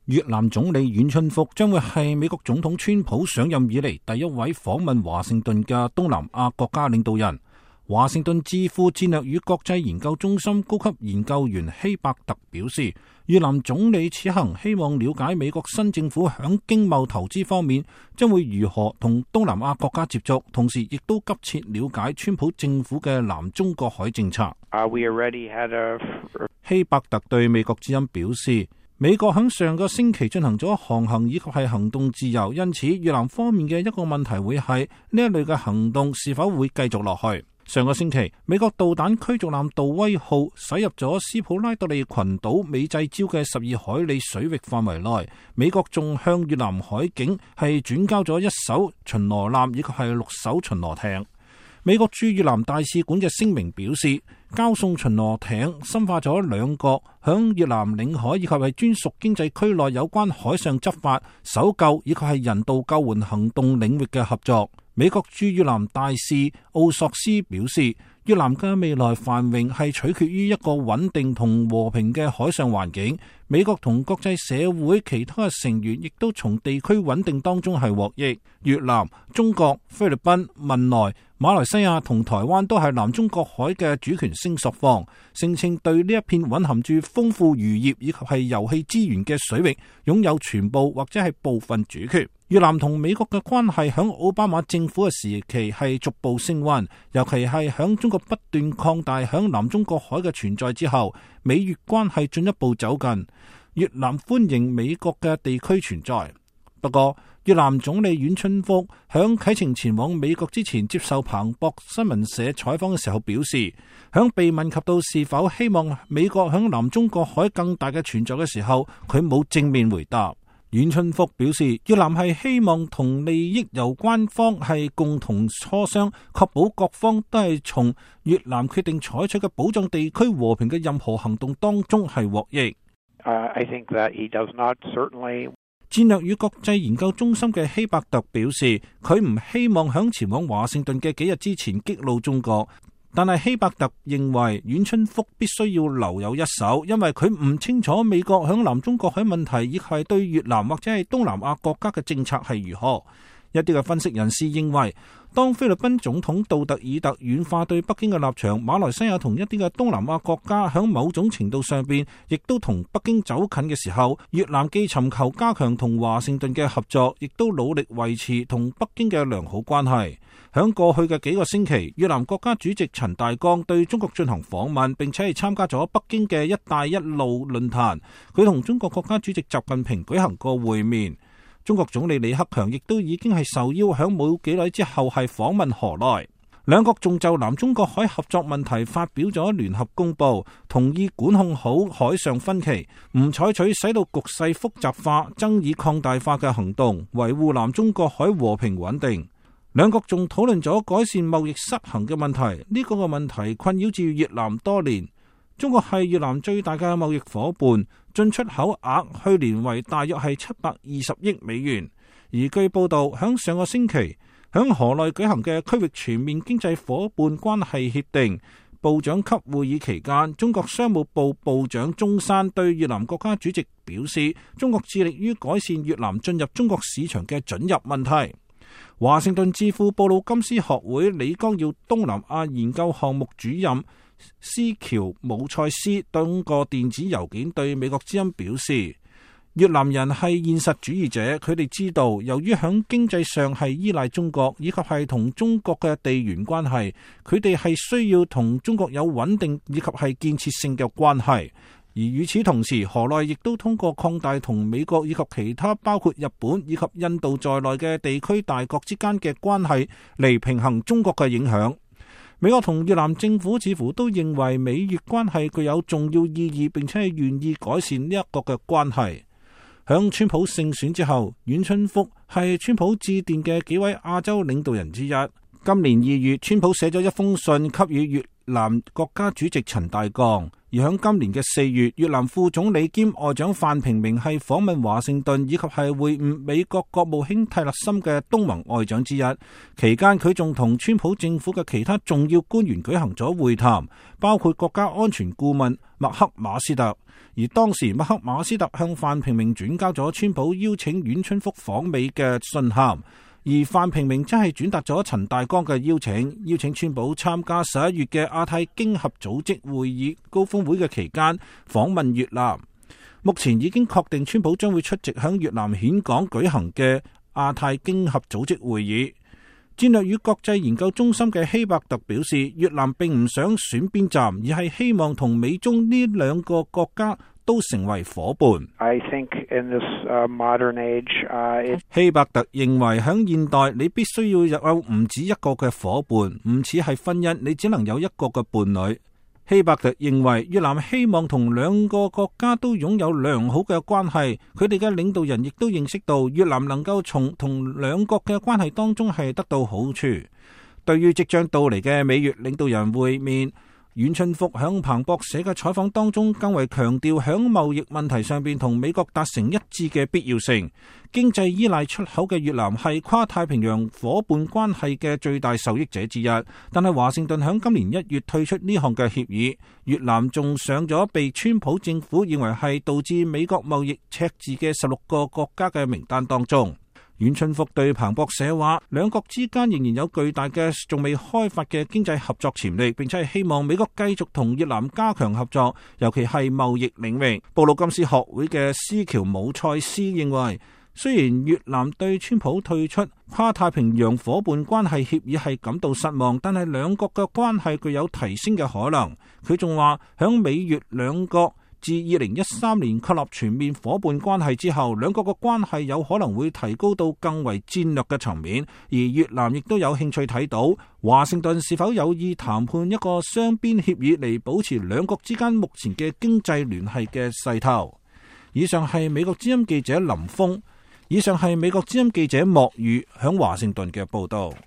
越南總理阮春福將會係美國總統川普上任以嚟第一位訪問華盛頓嘅東南亞國家領導人。華盛頓智庫戰略與國際研究中心高級研究員希伯特表示，越南總理此行希望了解美國新政府響經貿投資方面將會如何同東南亞國家接觸，同時亦都急切了解川普政府嘅南中國海政策。希伯特對美國之音表示，美國喺上個星期進行咗航行以及係行動自由，因此越南方面嘅一個問題會係呢一類嘅行動是否會繼續落去。上個星期，美國導彈驅逐艦杜威號駛入咗斯普拉多利群島美濟礁嘅12海里水域範圍內，美國仲向越南海警係轉交咗1艘巡邏艦以及係6艘巡邏艇。美國駐越南大使館嘅聲明表示，交送巡邏艇深化咗兩國響越南領海以及係專屬經濟區內有關海上執法、搜救以及係人道救援行動領域嘅合作。美國駐越南大使奧索斯表示，越南嘅未來繁榮係取決於一個穩定同和平嘅海上環境。美國同國際社會其他嘅成員亦都從地區穩定當中係獲益。越南、中國、菲律賓、文萊、馬來西亞同台灣都係南中國海嘅主權聲索方，聲稱對呢一片蘊含住豐富漁業以及係油氣資源嘅水域擁有全部或者係部分主權。越南同美國嘅關係響奧巴馬政府嘅時期係逐步升溫，尤其係響中國不斷擴大響南中國海嘅存在之後，美越關係進一步走近。越南歡迎美國嘅地區存在。不過，越南總理阮春福響啟程前往美國之前接受彭博新聞社採訪嘅時候表示，響被問及到是否希望美國響南中國海更大嘅存在嘅時候，佢冇正面回答。阮春福表示，越南係希望同利益有關方係共同磋商，確保各方都係從越南決定採取嘅保障地區和平嘅任何行動當中係獲益。 I think that he does not certainly。 戰略與國際研究中心嘅希伯特表示，佢唔希望響前往華盛頓嘅幾日之前激怒中國。但係希伯特認為阮春福必須要留有一手，因為佢唔清楚美國響南中國海問題亦係對越南或者係東南亞國家嘅政策係如何。一啲嘅分析人士認為，當菲律賓總統杜特爾特軟化對北京嘅立場，馬來西亞同一啲嘅東南亞國家響某種程度上邊亦都同北京走近嘅時候，越南既尋求加強同華盛頓嘅合作，亦都努力維持同北京嘅良好關係。響過去嘅幾個星期，越南國家主席陳大剛對中國進行訪問，並且係參加咗北京嘅一帶一路論壇，佢同中國國家主席習近平舉行過會面。中國總理李克強亦都已經係受邀響冇幾耐之後係訪問河內，兩國仲就南中國海合作問題發表咗聯合公報，同意管控好海上分歧，唔採取使到局勢複雜化、爭議擴大化嘅行動，維護南中國海和平穩定。兩國仲討論咗改善貿易失衡嘅問題，呢個問題困擾住越南多年。中國係越南最大嘅貿易夥伴，進出口額去年為大約係720億美元。而據報道，響上個星期響河內舉行嘅區域全面經濟夥伴關係協定部長級會議期間，中國商務部部長鍾山對越南國家主席表示，中國致力於改善越南進入中國市場嘅准入問題。華盛頓智庫布魯金斯學會李光耀東南亞研究項目主任斯喬姆塞斯通過電子郵件對美國之音表示，越南人係現實主義者，佢哋知道由於響經濟上係依賴中國，以及係同中國嘅地緣關係，佢哋係需要同中國有穩定以及係建設性嘅關係。而與此同時，河內亦都通過擴大同美國以及其他包括日本以及印度在內嘅地區大國之間嘅關係嚟平衡中國嘅影響。美國同越南政府似乎都認為美越關係具有重要意義，並且係願意改善呢一個嘅關係。響川普勝選之後，阮春福係川普致電嘅幾位亞洲領導人之一。今年2月，川普寫咗一封信給予越南國家主席陳大剛。 而喺今年嘅4月，越南副總理兼外長范平明係訪問華盛頓，以及係會晤美國國務卿蒂勒森嘅東盟外長之一。期間佢仲同川普政府嘅其他重要官員舉行咗會談，包括國家安全顧問麥克馬斯特。而當時麥克馬斯特向范平明轉交咗川普邀請阮春福訪美嘅信函。而范平明真係轉達咗陳大光嘅邀請川普參加11月嘅亞太經合組織會議高峰會嘅期間訪問越南。目前已經確定川普將會出席響越南峴港舉行嘅亞太經合組織會議。戰略與國際研究中心嘅希伯特表示，越南並唔想選邊站，而係希望同美中呢兩個國家都成為夥伴。 I think in this modern age, 希伯特認為喺現代你必須要有唔止一個嘅夥伴，唔似係婚姻，你只能有一個嘅伴侶。希伯特認為越南希望同兩個國家都擁有良好嘅關係，佢哋嘅領導人亦都認識到越南能夠從同兩國嘅關係當中係得到好處。對於即將到嚟嘅美越領導人會面，阮春福響彭博社嘅採訪當中更為強調響貿易問題上邊同美國達成一致嘅必要性。經濟依賴出口嘅越南係跨太平洋夥伴關係嘅最大受益者之一，但係華盛頓響今年1月退出呢項嘅協議，越南仲上咗被川普政府認為係導致美國貿易赤字嘅16個國家嘅名單當中。阮春福對彭博社話，兩國之間仍然有巨大嘅仲未開發嘅經濟合作潛力，並且係希望美國繼續同越南加強合作，尤其係貿易領域。布魯金斯學會嘅斯喬姆塞斯認為，雖然越南對川普退出跨太平洋夥伴關係協議係感到失望，但係兩國嘅關係具有提升嘅可能。佢仲話，響美越兩國自2013年確立全面夥伴關係之後，兩國嘅關係有可能會提高到更為戰略嘅層面，而越南亦都有興趣睇到華盛頓是否有意談判一個雙邊協議嚟保持兩國之間目前嘅經濟聯繫嘅勢頭。以上係美國之音記者林峰，以上係美國之音記者莫宇響華盛頓嘅報道。